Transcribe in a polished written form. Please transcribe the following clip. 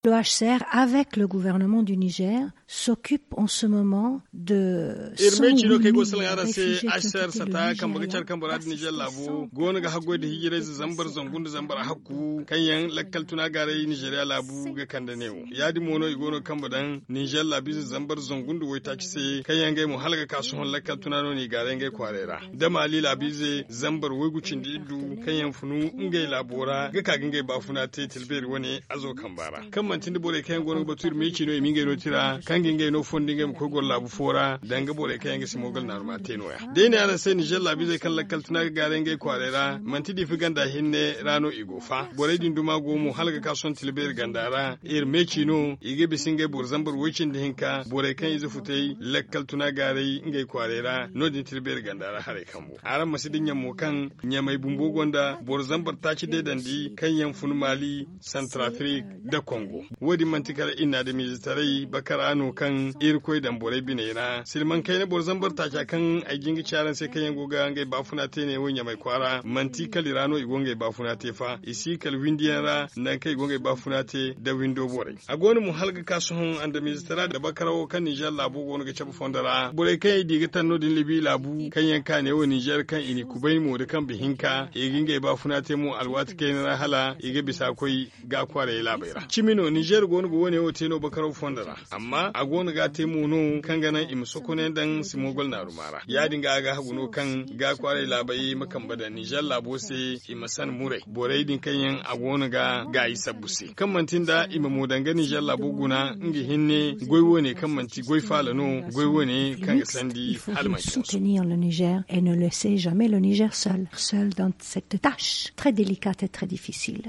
Le HCR, avec le gouvernement du Niger, s'occupe en ce moment de 108 000 réfugiés qui ont quitté le Niger. Mantin bore kayan gono batur me kino minge no tira kanginge no fondinge ko gol labu fora danga bore kayan gisi mogal na ma tenoya de ne ala sai Niger labi zai kan lakkal tuna garenge kwarera manti di figanda hinne rano igofa bore din duma go mu halga kason tilber gandara me kino ige bisinge burzambar wicin da hinka bore kan izu futai lakkal tuna gare ngai kwarera no din tilber gandara hare kambo aran masidin yammo kan nyamai bumbo gonda burzambar ta ci de dandi kan yan fun Mali Centrafrique da Congo wodi mantikar ina da militarai bakarano kan irkoi dan borai binera silman kai na borzambar ta kan ai gingi charan sai kan goga ngai bafuna te ne wonya mai kwara mantikal irano igongai bafuna te fa isi kal windiara nan kai gongai bafuna te da window borai agoni mu halga kasuhun anda militara da bakarawo kan Niger labu gonu ga chabu fondara borai kai diga tanno din libi labu kan yanka ne wo Niger kan ini kubai mu da kan bihinka e gingai bafuna te mu alwati kai na hala ige bisa koi ga kware labaira chimino Niger gonu go woni o teno bakarawo fondara amma a gonu ga te mu no kan ganan imsoko ne dan simogol na rumara ya dinga ga haguno kan ga kware labai makan bada Niger labo se imasan mure borai din kan yan a gonu ga isabuse kan mantin da imamu danga Niger labo guna ngi hinne goiwo ne kan manti goifala no goiwo ne kan sandi halman soutenir le Niger et ne laisser jamais le Niger seul dans cette tâche très délicate et très difficile.